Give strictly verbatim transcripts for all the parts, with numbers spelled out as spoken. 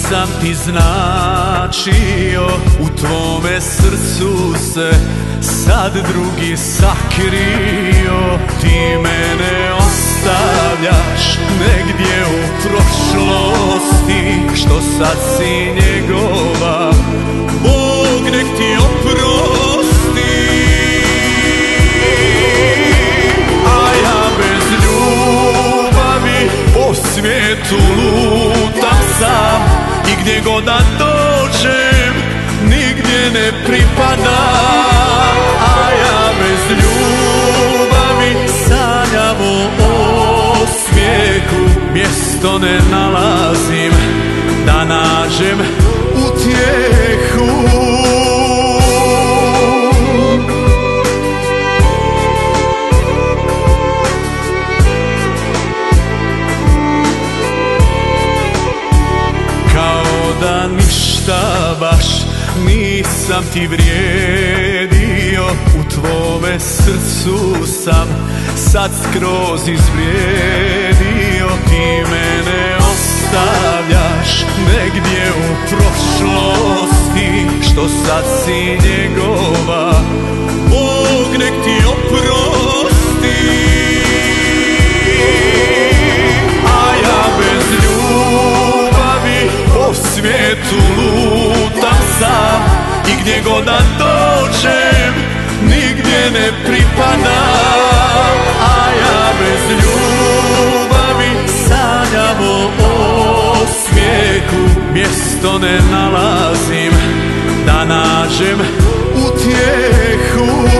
Nisam ti značio, u tvome srcu se sad drugi sakrio. Ti mene ostavljaš negdje u prošlosti, što sad si njegova, Bog nek ti oprosti. A ja bez ljubavi po svijetu lutam sam, i gdje god da dođem nigdje ne pripadam. A ja bez ljubavi sanjam o smijehu, mjesto ne nalazim da nađem utjehu. Da ništa baš nisam ti vrijedio, u tvome srcu sam sad skroz izvrijedio. Ti mene ostavljaš negdje u prošlosti, što sad si njegova, Bog nek ti oprosti. A ja bez ljubavi po svijetu lutam sam, i gdje god da dođem nigdje ne pripadam. A ja bez ljubavi sanjam o smijehu, mjesto ne nalazim da nađem utjehu.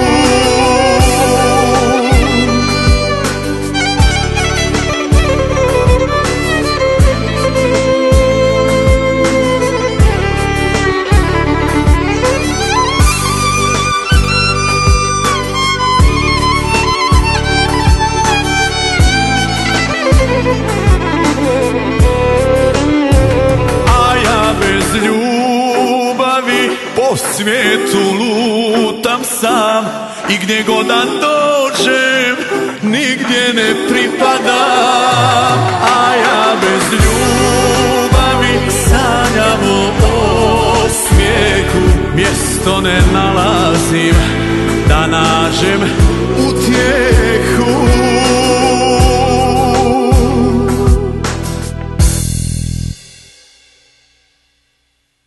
Po svijetu lutam sam, i gdje god da dođem nigdje ne pripadam. A ja bez ljubavi sanjam o smijehu, mjesto ne nalazim da nađem